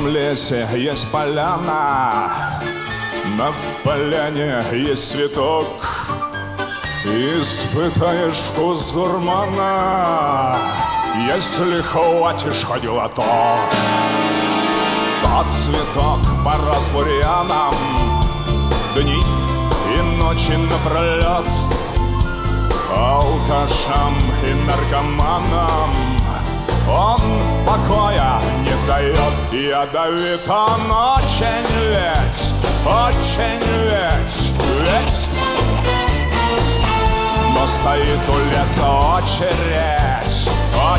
лесе есть поляна, на поляне есть цветок. Испытаешь вкус дурмана, если хватишь хоть глоток. Тот цветок порос бурьяном, дни и ночи напролет. Алкашам и наркоманам он покоя не дает. Ядовит он очень ведь, но стоит у леса очередь,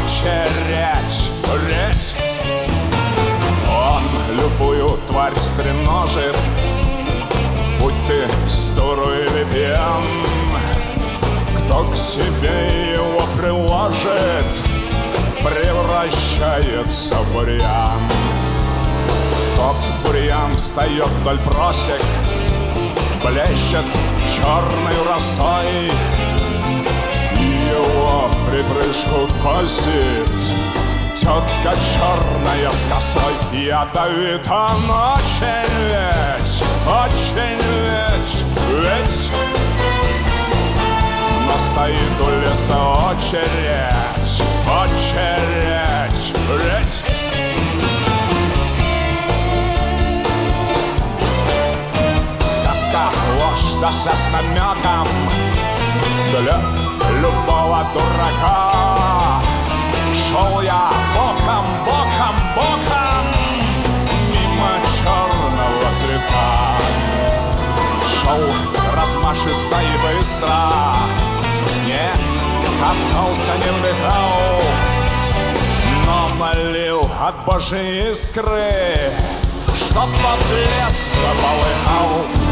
редь. Он любую тварь стреножит, будь ты стуру или пьян. Кто к себе его приложит, превращается в бурьян. Тот бурьян встает вдоль просек, блещет черной росой. Его в припрыжку косит тетка черная с косой. Ядовит он очень ведь, но стоит у леса очередь, редь. Сказка ложь да с намеком для любого дурака. Шел я боком мимо черного цветка. Шел размашисто и быстро, не касался, не вдыхал, но молил от Божьей искры, чтоб тот лес заполыхал.